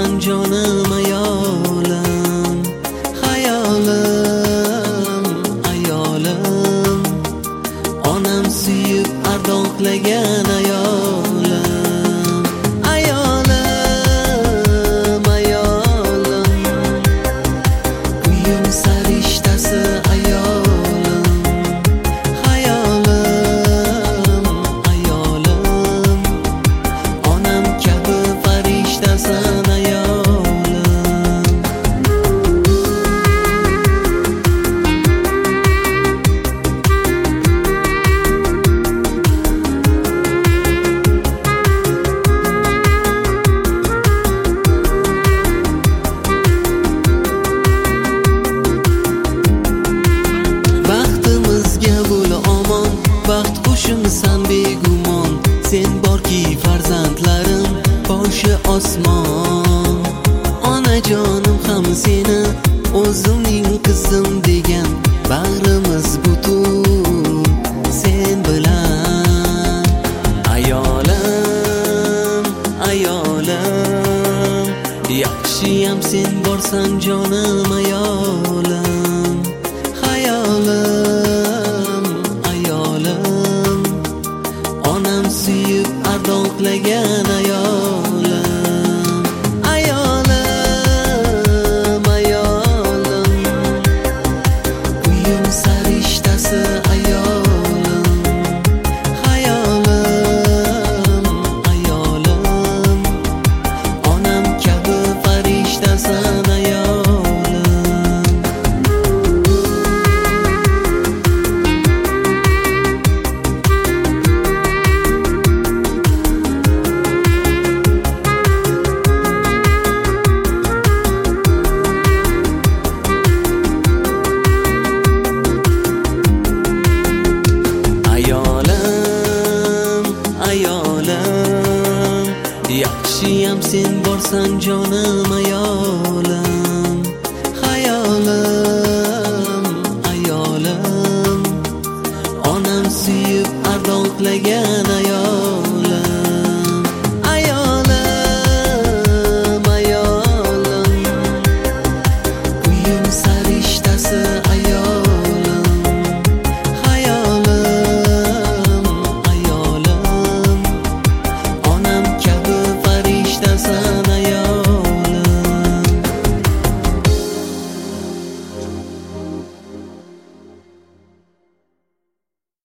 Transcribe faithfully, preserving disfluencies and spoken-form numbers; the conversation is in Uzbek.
borsan jonim ayolim, hayolim, ayolim, onam suyib ardoqlagan ayolim, ayolim, ayolim, uyim sarishtasi ayolim, hayolim, ayolim, onam kabi farishtasan ayolim. Baxtimizga bo'l omon, baxt qushimsan begumon, sen borki farzandlarim boshi osmon. Onajonim ham seni o'zimning qizim degan, bag'rimiz butun sen bilan. Ayolim, ayolim, yaxshiyam sen borsan jonim ayolim, hayolim, ayolim, onam suyib ardoqlagan ayolim, ayolim, ayolim, uyim sarishtasi ayolim, hayolim, ayolim, onam kabi farishtasan ayolim. Ayolim, ayolim, yaxshiyam sen borsan jonim ayolim, hayolim, ayolim, onam suyib ardoqlagan ayolim.